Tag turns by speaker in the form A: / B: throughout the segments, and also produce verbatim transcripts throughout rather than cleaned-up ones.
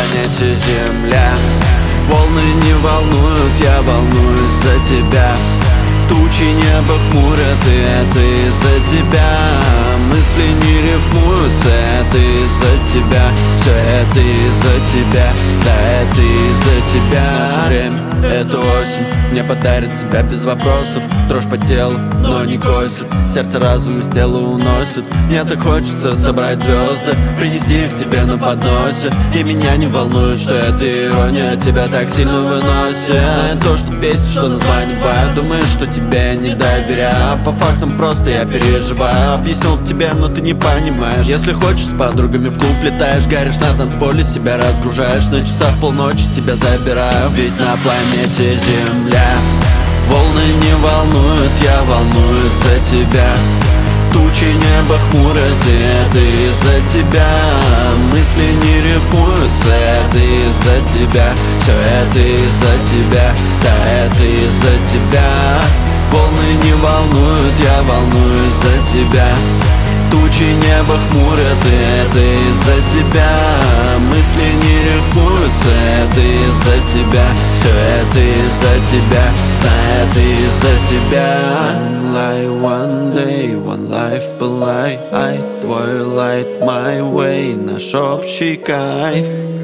A: планете Земля. Волны не волнуют, я волнуюсь за тебя. Тучи небо хмурят, и это из-за тебя. Мысли не рифмуются, это из-за тебя. Все это из-за тебя, да, это из-за тебя. Наше время — это осень, мне подарит тебя без вопросов. Дрожь по телу, но не косит, сердце разум из тела уносит. Мне так хочется собрать звезды, принести их тебе на подносе. И меня не волнует, что это ирония тебя так сильно выносит. Знаю то, что бесит, что название бывает. Думаешь, что тебе не доверяю, а по фактам просто я переживаю. Объяснил тебе, но ты не понимаешь. Если хочешь, с подругами в клуб летаешь, горишь на танцполе, себя разгружаешь. На часах полночи тебя забираю, ведь на планете Земля волны не волнуют, я волнуюсь за тебя. Тучи небо хмурят, и это из-за тебя. Мысли не рифмуются, это из-за тебя. Все это из-за тебя, да, это из-за тебя. Волны не волнуют, я волнуюсь за тебя. Тучи небо хмурят, и это из-за тебя. Мысли не рифмуются, это из-за тебя. Все это из-за тебя, знай, это из-за тебя. One life, one day, one life полай, ай, твой light my way. Наш общий кайф,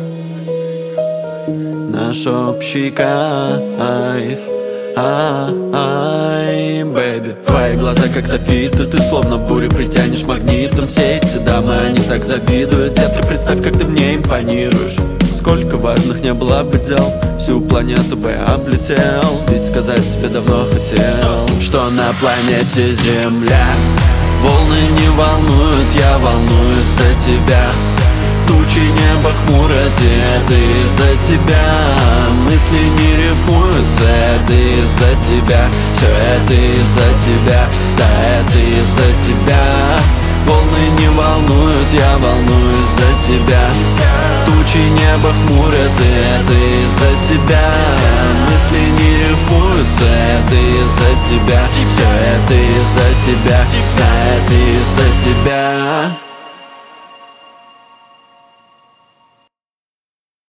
A: наш общий кайф. Ай, бэйби, твои глаза как софиты, ты словно бурю притянешь магнитом. Все эти дамы, они так завидуют. Детка, представь, как ты мне импонируешь. Сколько важных не было бы дел, всю планету бы облетел. Ведь сказать тебе давно хотел, что на планете Земля волны не волнуют, я волнуюсь за тебя. Тучи небо хмурят, и это из-за тебя. Мысли не рифмуются, это из-за тебя. Все это из-за тебя, да, это из-за тебя. Волны не волнуют, я волнуюсь за тебя. Тучи небо хмурят, и это из-за тебя. Мысли не рифмуются, это из-за тебя. Все это из-за тебя.